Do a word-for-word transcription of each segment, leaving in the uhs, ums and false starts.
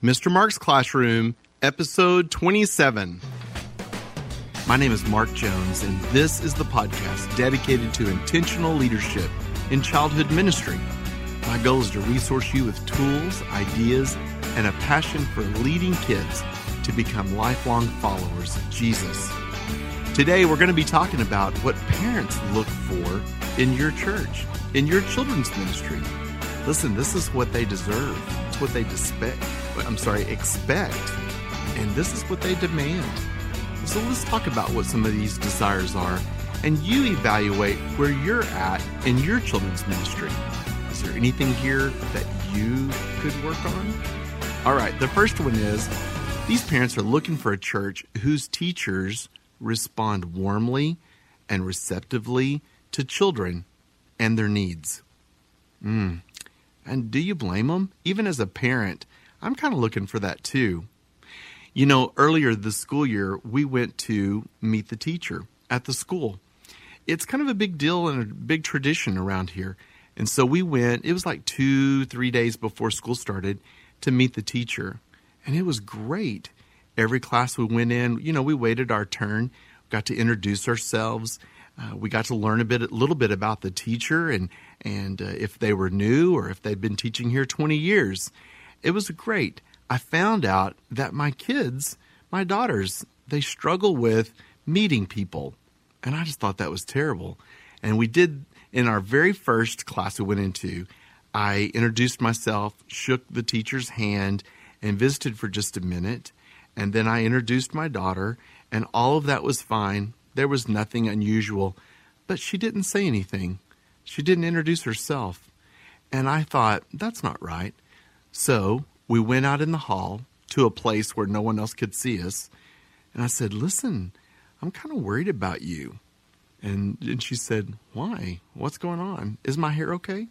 Mister Mark's Classroom, episode twenty-seven. My name is Mark Jones, and this is the podcast dedicated to intentional leadership in childhood ministry. My goal is to resource you with tools, ideas, and a passion for leading kids to become lifelong followers of Jesus. Today, we're going to be talking about what parents look for in your church, in your children's ministry. Listen, this is what they deserve. It's what they expect. I'm sorry, expect. And this is what they demand. So let's talk about what some of these desires are, and you evaluate where you're at in your children's ministry. Is there anything here that you could work on? All right, the first one is, these parents are looking for a church whose teachers respond warmly and receptively to children and their needs. Mm. And do you blame them? Even as a parent, I'm kind of looking for that too. You know, earlier this school year, we went to meet the teacher at the school. It's kind of a big deal and a big tradition around here. And so we went, it was like two, three days before school started, to meet the teacher. And it was great. Every class we went in, you know, we waited our turn, got to introduce ourselves. Uh, we got to learn a bit, a little bit about the teacher and, and uh, if they were new or if they'd been teaching here twenty years. It was great. I found out that my kids, my daughters, they struggle with meeting people. And I just thought that was terrible. And we did, in our very first class we went into, I introduced myself, shook the teacher's hand, and visited for just a minute. And then I introduced my daughter, and all of that was fine. There was nothing unusual. But she didn't say anything. She didn't introduce herself. And I thought, that's not right. So we went out in the hall to a place where no one else could see us. And I said, listen, I'm kind of worried about you. And, and she said, why? What's going on? Is my hair okay?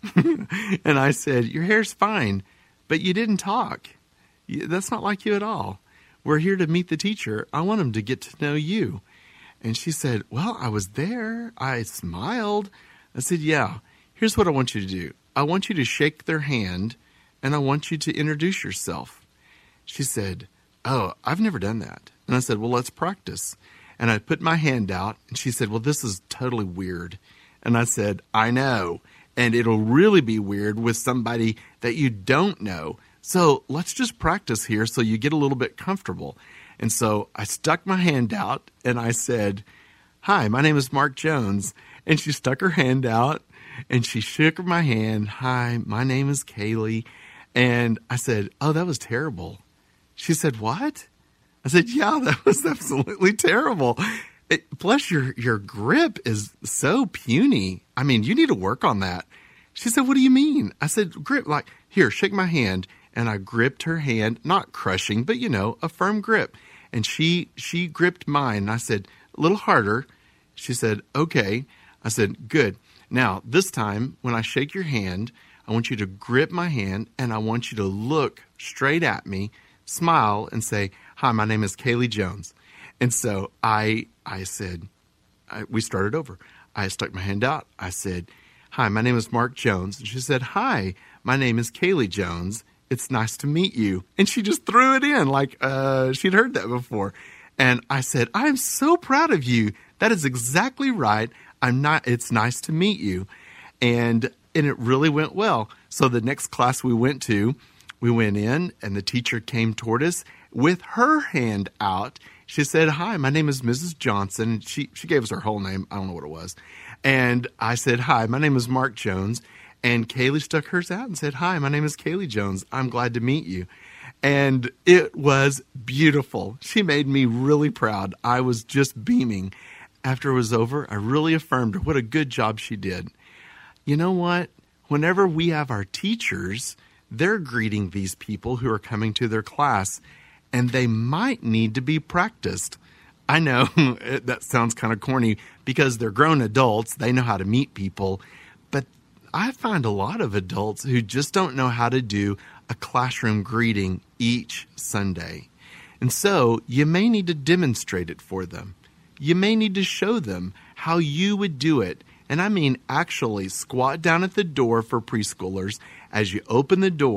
And I said, your hair's fine, but you didn't talk. That's not like you at all. We're here to meet the teacher. I want him to get to know you. And she said, well, I was there. I smiled. I said, yeah, here's what I want you to do. I want you to shake their hand, and I want you to introduce yourself. She said, oh, I've never done that. And I said, well, let's practice. And I put my hand out, and she said, well, this is totally weird. And I said, I know. And it'll really be weird with somebody that you don't know. So let's just practice here so you get a little bit comfortable. And so I stuck my hand out, and I said, hi, my name is Mark Jones. And she stuck her hand out, and she shook my hand. Hi, my name is Kaylee. And I said, oh, that was terrible. She said, what? I said, yeah, that was absolutely terrible. It, plus, your, your grip is so puny. I mean, you need to work on that. She said, what do you mean? I said, grip, like, here, shake my hand. And I gripped her hand, not crushing, but, you know, a firm grip. And she she gripped mine. And I said, a little harder. She said, okay. I said, good. Now, this time, when I shake your hand, I want you to grip my hand, and I want you to look straight at me, smile, and say, hi, my name is Kaylee Jones. And so I I said, I, we started over. I stuck my hand out. I said, hi, my name is Mark Jones. And she said, hi, my name is Kaylee Jones. It's nice to meet you. And she just threw it in like uh, she'd heard that before. And I said, I'm so proud of you. That is exactly right. I'm not. It's nice to meet you. And And it really went well. So the next class we went to, we went in, and the teacher came toward us with her hand out. She said, hi, my name is Missus Johnson. She she gave us her whole name. I don't know what it was. And I said, hi, my name is Mark Jones. And Kaylee stuck hers out and said, hi, my name is Kaylee Jones. I'm glad to meet you. And it was beautiful. She made me really proud. I was just beaming. After it was over, I really affirmed her. What a good job she did. You know what? Whenever we have our teachers, they're greeting these people who are coming to their class, and they might need to be practiced. I know that sounds kind of corny because they're grown adults. They know how to meet people. But I find a lot of adults who just don't know how to do a classroom greeting each Sunday. And so you may need to demonstrate it for them. You may need to show them how you would do it. And I mean actually squat down at the door for preschoolers. As you open the door,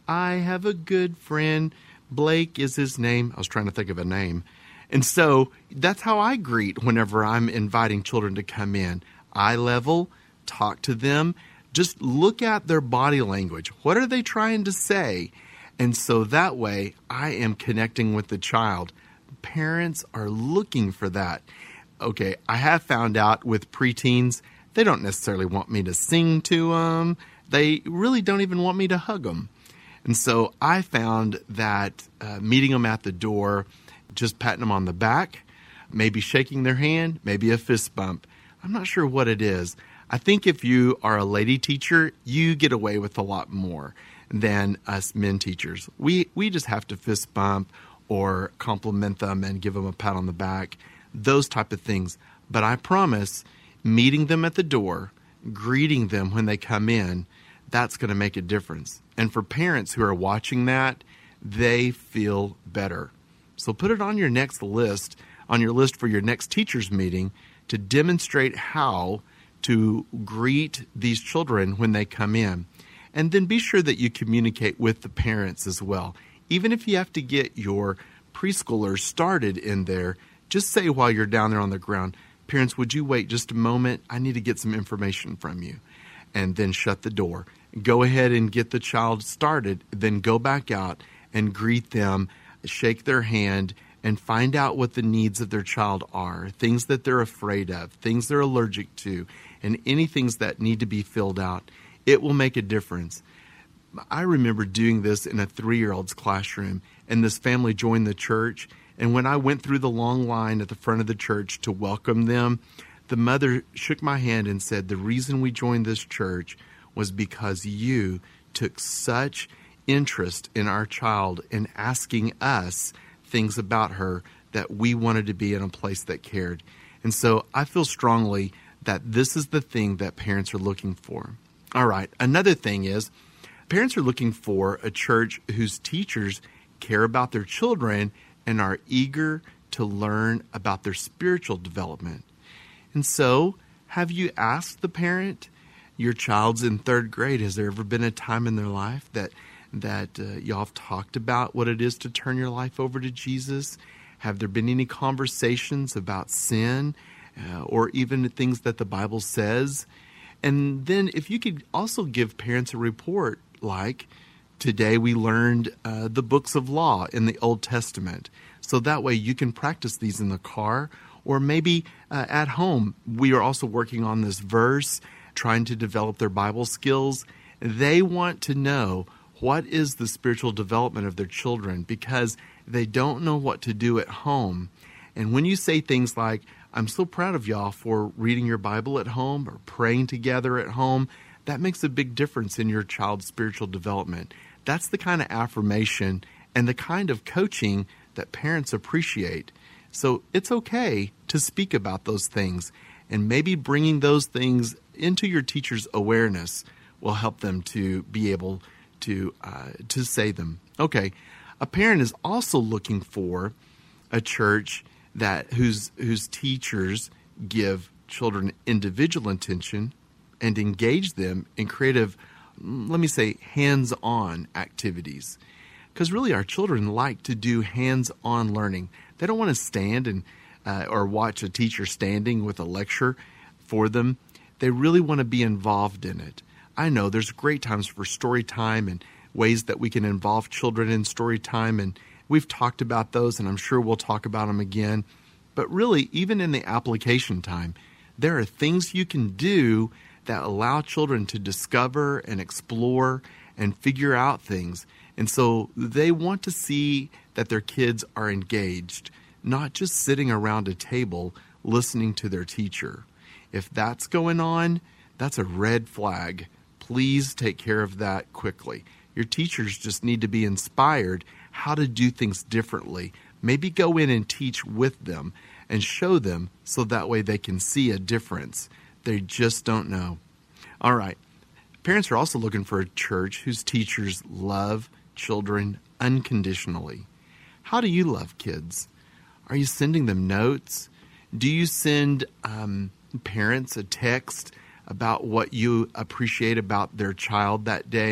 I have a good friend. Blake is his name. I was trying to think of a name. And so that's how I greet whenever I'm inviting children to come in. Eye level, talk to them. Just look at their body language. What are they trying to say? And so that way I am connecting with the child. Parents are looking for that. Okay, I have found out with preteens, they don't necessarily want me to sing to them. They really don't even want me to hug them. And so I found that uh, meeting them at the door, just patting them on the back, maybe shaking their hand, maybe a fist bump. I'm not sure what it is. I think if you are a lady teacher, you get away with a lot more than us men teachers. We we just have to fist bump or compliment them and give them a pat on the back, those type of things. But I promise, meeting them at the door, greeting them when they come in, that's going to make a difference. And for parents who are watching that, they feel better. So put it on your next list, on your list for your next teachers meeting, to demonstrate how to greet these children when they come in. And then be sure that you communicate with the parents as well. Even if you have to get your preschoolers started in there, just say while you're down there on the ground, parents, would you wait just a moment? I need to get some information from you. And then shut the door. Go ahead and get the child started. Then go back out and greet them, shake their hand, and find out what the needs of their child are, things that they're afraid of, things they're allergic to, and any things that need to be filled out. It will make a difference. I remember doing this in a three-year-old's classroom, and this family joined the church. And when I went through the long line at the front of the church to welcome them, the mother shook my hand and said, the reason we joined this church was because you took such interest in our child and asking us things about her that we wanted to be in a place that cared. And so I feel strongly that this is the thing that parents are looking for. All right. Another thing is parents are looking for a church whose teachers care about their children and are eager to learn about their spiritual development. And so, have you asked the parent, your child's in third grade, has there ever been a time in their life that that uh, y'all have talked about what it is to turn your life over to Jesus? Have there been any conversations about sin uh, or even things that the Bible says? And then if you could also give parents a report like, today we learned uh, the books of law in the Old Testament. So that way you can practice these in the car, or maybe uh, at home. We are also working on this verse, trying to develop their Bible skills. They want to know what is the spiritual development of their children because they don't know what to do at home. And when you say things like, I'm so proud of y'all for reading your Bible at home or praying together at home, that makes a big difference in your child's spiritual development. That's the kind of affirmation and the kind of coaching that parents appreciate. So it's okay to speak about those things, and maybe bringing those things into your teacher's awareness will help them to be able to uh, to say them. Okay, a parent is also looking for a church that whose whose teachers give children individual attention and engage them in creative, let me say, hands-on activities. Because really our children like to do hands-on learning. They don't want to stand and uh, or watch a teacher standing with a lecture for them. They really want to be involved in it. I know there's great times for story time and ways that we can involve children in story time, and we've talked about those, and I'm sure we'll talk about them again. But really, even in the application time, there are things you can do that allow children to discover and explore and figure out things. And so they want to see that their kids are engaged, not just sitting around a table listening to their teacher. If that's going on, that's a red flag. Please take care of that quickly. Your teachers just need to be inspired how to do things differently. Maybe go in and teach with them and show them so that way they can see a difference. They just don't know. All right. Parents are also looking for a church whose teachers love children unconditionally. How do you love kids? Are you sending them notes? Do you send um, parents a text about what you appreciate about their child that day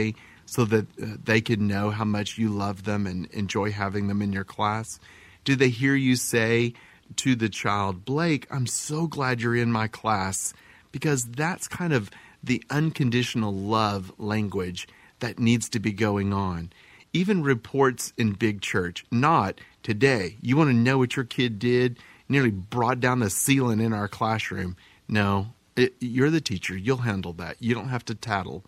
so that uh, they can know how much you love them and enjoy having them in your class? Do they hear you say to the child, Blake, I'm so glad you're in my class? Because that's kind of the unconditional love language that needs to be going on. Even reports in big church, not today, you want to know what your kid did? Nearly brought down the ceiling in our classroom. No, it, you're the teacher. You'll handle that. You don't have to tattle.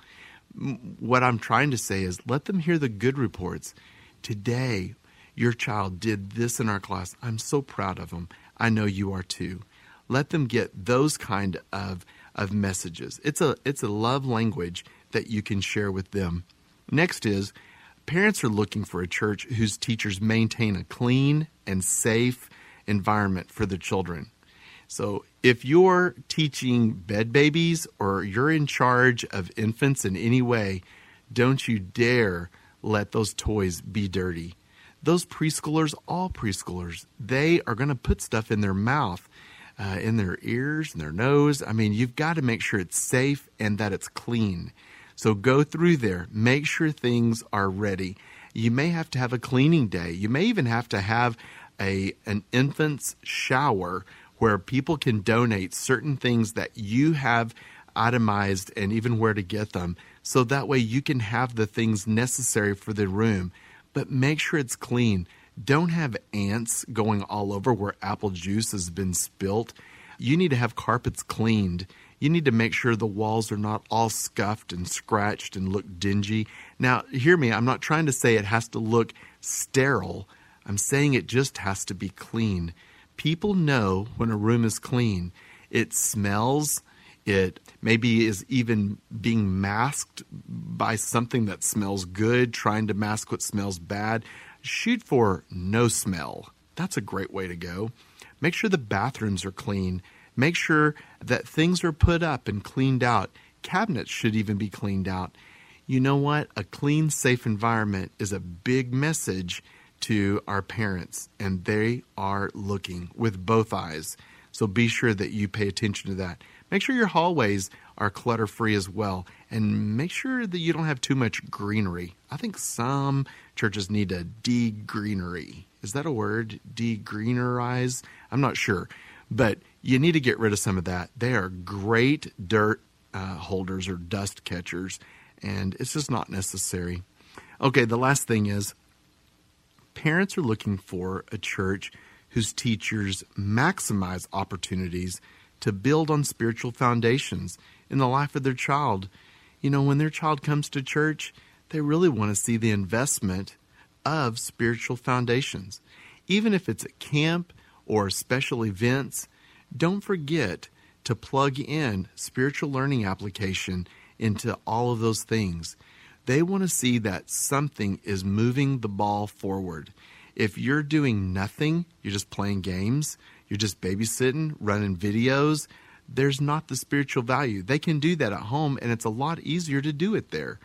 What I'm trying to say is let them hear the good reports. Today, your child did this in our class. I'm so proud of them. I know you are too. Let them get those kind of, of messages. It's a, it's a love language that you can share with them. Next is, parents are looking for a church whose teachers maintain a clean and safe environment for the children. So if you're teaching bed babies or you're in charge of infants in any way, don't you dare let those toys be dirty. Those preschoolers, all preschoolers, they are going to put stuff in their mouth, uh, in their ears, in their nose. I mean, you've got to make sure it's safe and that it's clean. So go through there, make sure things are ready. You may have to have a cleaning day. You may even have to have a an infant's shower where people can donate certain things that you have itemized and even where to get them. So that way you can have the things necessary for the room. But make sure it's clean. Don't have ants going all over where apple juice has been spilt. You need to have carpets cleaned. You need to make sure the walls are not all scuffed and scratched and look dingy. Now, hear me, I'm not trying to say it has to look sterile. I'm saying it just has to be clean. People know when a room is clean. It smells. It maybe is even being masked by something that smells good, trying to mask what smells bad. Shoot for no smell. That's a great way to go. Make sure the bathrooms are clean. Make sure that things are put up and cleaned out. Cabinets should even be cleaned out. You know what? A clean, safe environment is a big message to our parents, and they are looking with both eyes. So be sure that you pay attention to that. Make sure your hallways are clutter-free as well, and make sure that you don't have too much greenery. I think some churches need a de-greenery. Is that a word? De-greenerize? I'm not sure, but you need to get rid of some of that. They are great dirt uh, holders or dust catchers, and it's just not necessary. Okay, the last thing is, parents are looking for a church whose teachers maximize opportunities to build on spiritual foundations in the life of their child. You know, when their child comes to church, they really want to see the investment of spiritual foundations. Even if it's at camp or special events, don't forget to plug in spiritual learning application into all of those things. They want to see that something is moving the ball forward. If you're doing nothing, you're just playing games, you're just babysitting, running videos, there's not the spiritual value. They can do that at home, and it's a lot easier to do it there.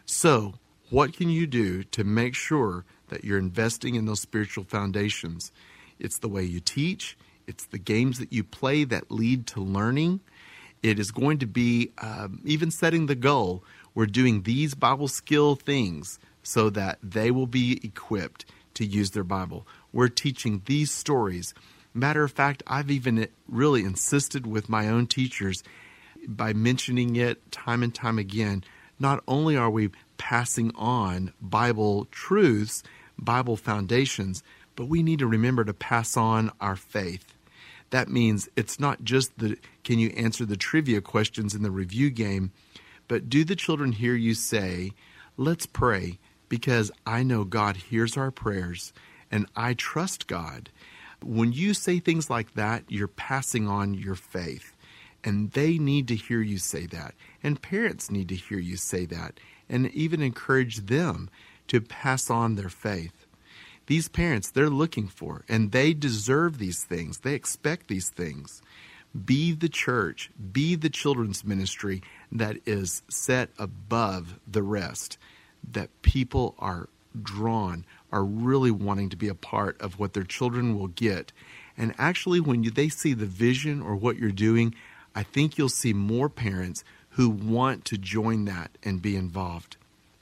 So what can you do to make sure that you're investing in those spiritual foundations? It's the way you teach. It's the games that you play that lead to learning. It is going to be um, even setting the goal. We're doing these Bible skill things so that they will be equipped to use their Bible. We're teaching these stories. Matter of fact, I've even really insisted with my own teachers by mentioning it time and time again. Not only are we passing on Bible truths, Bible foundations, but we need to remember to pass on our faith. That means it's not just the, can you answer the trivia questions in the review game, but do the children hear you say, let's pray, because I know God hears our prayers, and I trust God. When you say things like that, you're passing on your faith, and they need to hear you say that, and parents need to hear you say that, and even encourage them to pass on their faith. These parents, they're looking for, and they deserve these things. They expect these things. Be the church, be the children's ministry that is set above the rest, that people are drawn, are really wanting to be a part of what their children will get. And actually, when you, they see the vision or what you're doing, I think you'll see more parents who want to join that and be involved.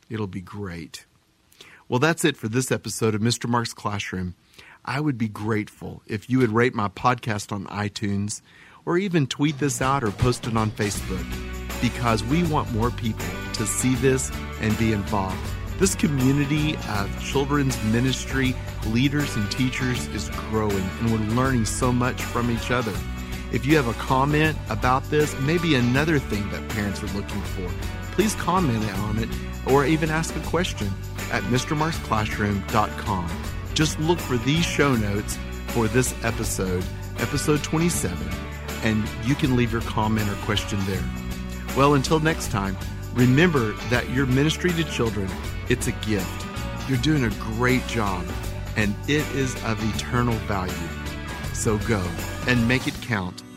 It'll be great. Well, that's it for this episode of Mister Mark's Classroom. I would be grateful if you would rate my podcast on iTunes or even tweet this out or post it on Facebook, because we want more people to see this and be involved. This community of children's ministry leaders and teachers is growing, and we're learning so much from each other. If you have a comment about this, maybe another thing that parents are looking for, please comment on it or even ask a question at Mr Marks Classroom dot com. Just look for these show notes for this episode, episode twenty-seven, and you can leave your comment or question there. Well, until next time, remember that your ministry to children, it's a gift. You're doing a great job, and it is of eternal value. So go and make it count